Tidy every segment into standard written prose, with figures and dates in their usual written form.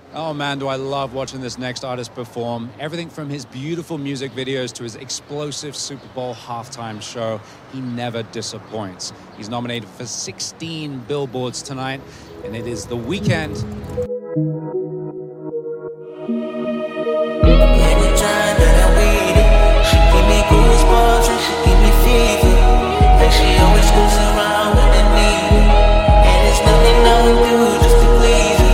Oh man, do I love watching this next artist perform. Everything from his beautiful music videos to his explosive Super Bowl halftime show, he never disappoints. He's nominated for 16 billboards tonight, and it is The Weeknd. Anytime that I read it, she give me goosebumps and she give me fever. Like she always goes around when I need it, and it's nothing I would do just to please her.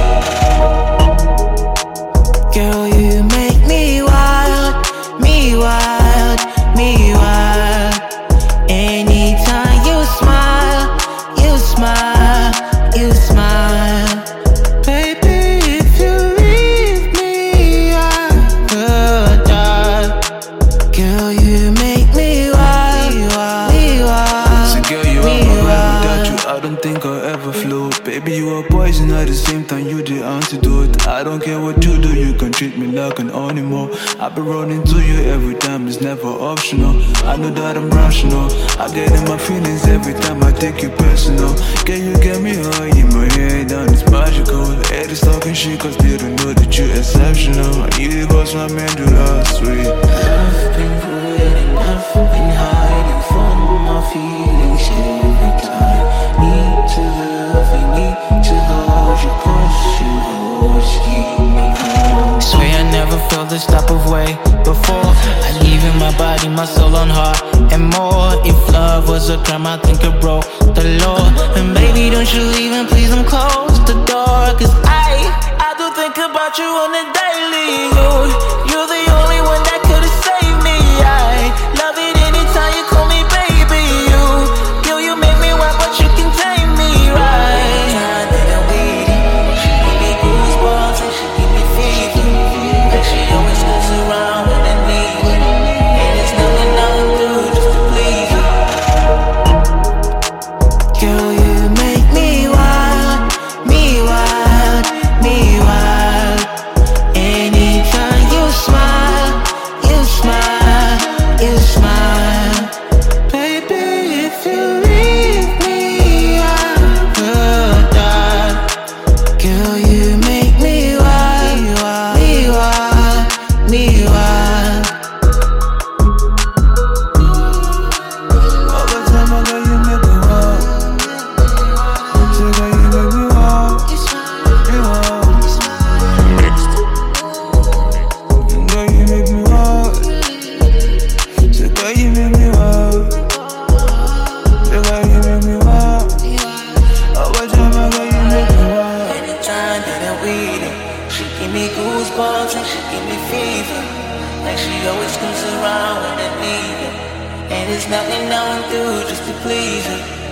Girl, you make me wild, me wild, me wild. Anytime you smile, you smile, you smile. Baby, if you leave me, I could die. Girl, you make me wild, me wild. So girl, you are my ride. Without you, I don't think I'll ever float. Baby, you are poison at the same time, you the antidote. I don't care what you do, you can treat me like an animal. I've been running to you every time, it's never optional. I know that I'm rational, I get in my feelings every time I take you personal. Can you get me high in my head and it's magical. Haters talking shit cause they don't know that you're exceptional. You got my medulla sweet. I've been putting, I've been hiding from my feelings every time. Need to love and need to hold you close. You always keep me home. Swear I never felt this type of way before. I leave in my body, my soul on heart and more. If love was a crime, I think I broke the law. And baby, don't you leave and please don't close the door. Cause I do think about you on the daily. You're the only one that could've saved me. I love it anytime you call me baby. You make me wild, but you can tame me right. Anytime that I'm with you, she give me goosebumps and she give me fever. Like she always goes around when I need it, and it's nothing I would do just to please her. Girl, you make me wild, me wild, me wild. Anytime you smile, you smile, you smile. Baby, if you leave me, I could die. Girl, you make me wild, me wild, me wild. All the time I got you make me wild. So girl, you make me wild, me wild. Girl, you make me wild. So girl, you make me wild. So girl, you make me wild. All the time I got you make me wild. Anytime that I'm with her, she give me goosebumps and she give me fever. Like she always comes around when I need her, and it's nothing I would do just to please her.